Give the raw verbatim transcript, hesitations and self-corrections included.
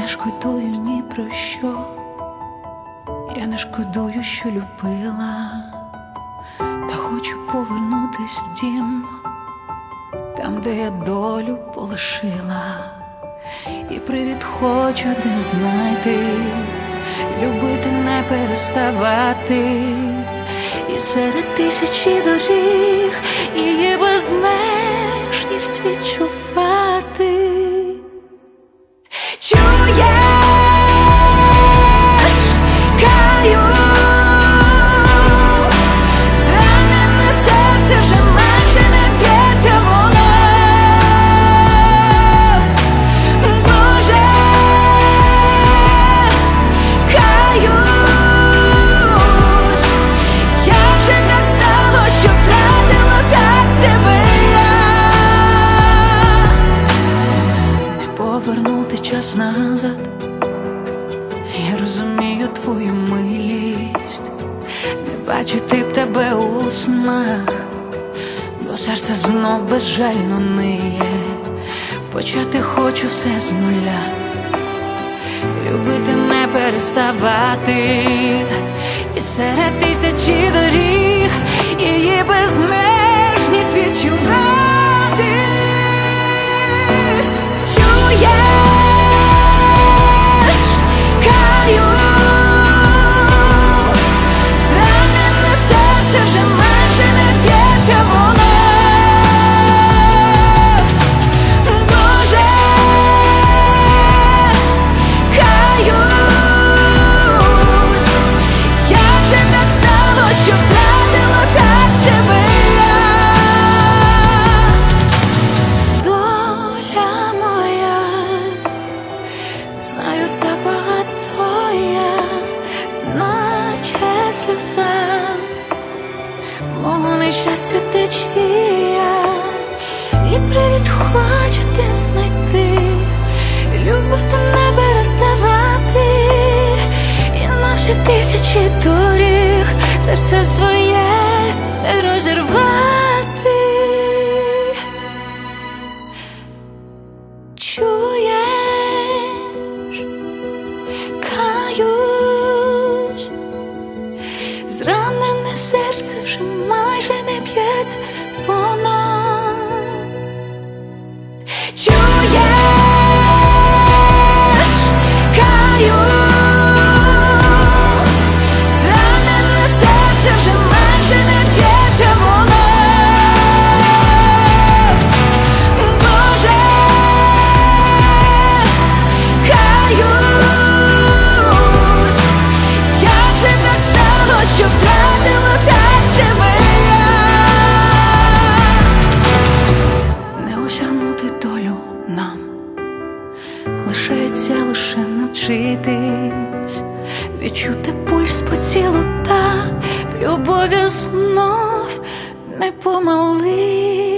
не шкодую ні про що, я не шкодую, що любила, та хочу повернутись в дім, там, де я долю полишила, і привід хочу один знайти, любити не переставати, і серед тисячі доріг її безмежність відчувати. Чуєш, каюсь, зранене серце вже майже не б'ється воно. Боже, каюсь, як же так стало, що втратила так тебе я. Не повернути час назад, я розумію твою милість, не бачити б тебе у снах, бо серце знов безжально ниє. Почати хочу все з нуля, любити не переставати, і серед тисячі доріг її безмежність відчувати. Чуєш, каюсь, зранене серце вже майже не б'ється воно. Боже, каюсь, як же так стало, що втратила так тебе я. Доля моя, знаю, так багато я, наче сльоза мого нещастя течія, і привід хочу ти знайти, любити не переставати, і на всі тисячі доріг серце своє не розірвати. Чуєш, каюсь, зранене серце вже майже не б'ється воно. Чуєш, каюсь, зранене серце вже майже не б'ється воно. Боже, каюсь, як же так стало, що втратила так тебе я. Не осягнути долю нам, лишається лише навчитись відчути пульс по тілу та в любові знов не помились.